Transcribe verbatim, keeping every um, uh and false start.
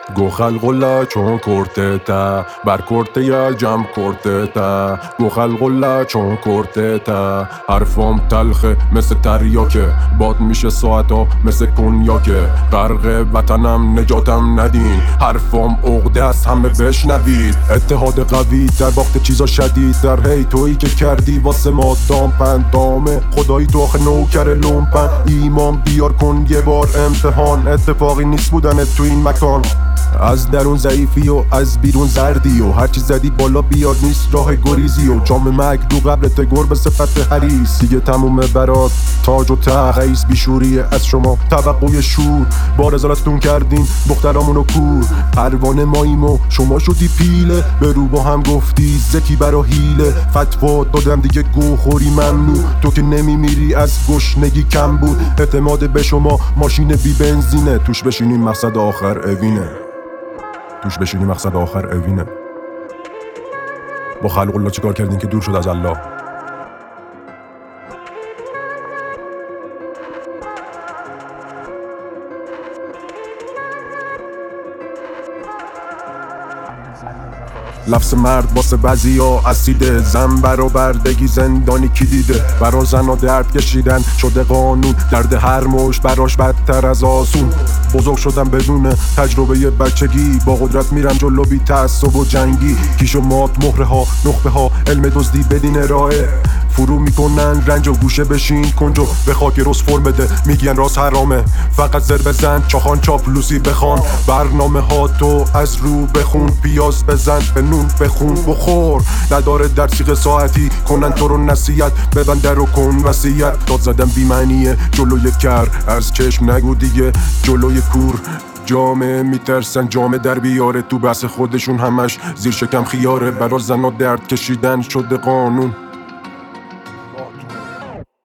گو خلق چون کرته تا بر کرته یا جمع کرته تا گو خلق چون کرته تا حرفام تلخه مثل تریاکه باد میشه ساعتا مثل کنیاکه غرق وطنم نجاتم ندین حرفام عقده است همه بشنوید اتحاد قوی در وقت چیزا شدید در هی تویی که کردی واسه ما دامپن دامه خدایی تو آخه نوکر لومپن ایمان بیار کن یه بار امتحان اتفاقی نیست بودنت تو این مکان از درون ضعیفی و از بیرون زردی و هرچی زدی بالا بیاد نیست راه گریزی و جام مرگ دو قبرت گربه صفت حریص دیگه تمومه برات تاج و تخت رئیس بیشوریه از شما توقع شور بار ازالتون کردین دخترامونو کور پروانه ماییم و شما شدی پیله به رو با هم گفتی زکی برا هیله فتوا دادم دیگه گو خوری ممنوع تو که نمیمیری از گشنگی کم بود اعتماد به شما ماشین بی بنزینه توش بشینیم مقصد آخر اوینه توش بشینی مقصد آخر اوینه با خلق الله چیکار کردین که دور شد از الله لفظ مرد واسه بعضیا اسیده زن برآوردگی زندانی کی دیده برا زنا درد کشیدن شده قانون درد هر مش براش بدتر از آسون بزرگ شدم بدون تجربه بچگی با قدرت میرم جلو بی تعصب و جنگی کیش و مات مهره ها نخبه ها علم دزدی بدین ارائه فرو میکنن رنج و گوشه بشین کنجو به خاک روز فرم بده میگن راست حرامه فقط زر بزن چاخان چاپلوسی بخوان برنامه ها تو از رو بخون پیاز بزن به نون بخون بخور نداره در سیغ ساعتی کنن تو رو نصیحت ببند در رو کن وصیت داد زدن بی معنیه جلوی کر از چشم نگو دیگه جلوی کور جامعه میترسن جامعه در بیاره تو بحث خودشون همش زیر شکم خیاره برا زنا درد کشیدن شده قانون